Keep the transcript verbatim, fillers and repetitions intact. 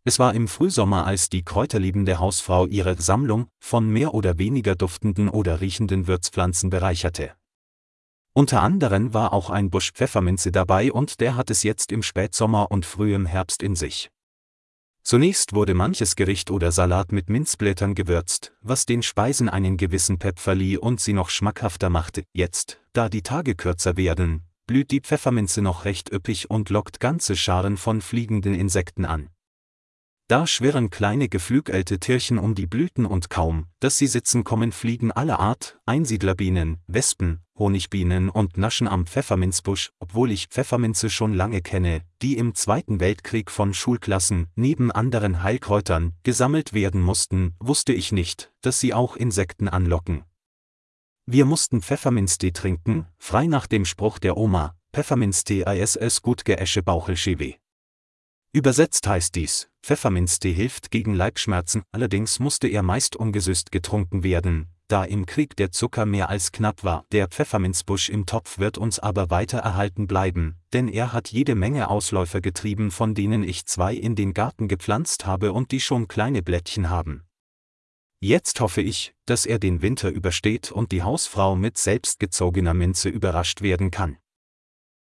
Es war im Frühsommer, als die kräuterliebende Hausfrau ihre Sammlung von mehr oder weniger duftenden oder riechenden Würzpflanzen bereicherte. Unter anderem war auch ein Busch Pfefferminze dabei und der hat es jetzt im Spätsommer und frühem Herbst in sich. Zunächst wurde manches Gericht oder Salat mit Minzblättern gewürzt, was den Speisen einen gewissen Pep verlieh und sie noch schmackhafter machte. Jetzt, da die Tage kürzer werden, blüht die Pfefferminze noch recht üppig und lockt ganze Scharen von fliegenden Insekten an. Da schwirren kleine geflügelte Tierchen um die Blüten und kaum, dass sie sitzen, kommen Fliegen aller Art, Einsiedlerbienen, Wespen, Honigbienen und naschen am Pfefferminzbusch, obwohl ich Pfefferminze schon lange kenne, die im Zweiten Weltkrieg von Schulklassen, neben anderen Heilkräutern, gesammelt werden mussten, wusste ich nicht, dass sie auch Insekten anlocken. Wir mussten Pfefferminztee trinken, frei nach dem Spruch der Oma, Pfefferminztee ist es gut geäsche Bauchelscheweh. Übersetzt heißt dies, Pfefferminztee hilft gegen Leibschmerzen, allerdings musste er meist ungesüßt getrunken werden, da im Krieg der Zucker mehr als knapp war. Der Pfefferminzbusch im Topf wird uns aber weiter erhalten bleiben, denn er hat jede Menge Ausläufer getrieben, von denen ich zwei in den Garten gepflanzt habe und die schon kleine Blättchen haben. Jetzt hoffe ich, dass er den Winter übersteht und die Hausfrau mit selbstgezogener Minze überrascht werden kann.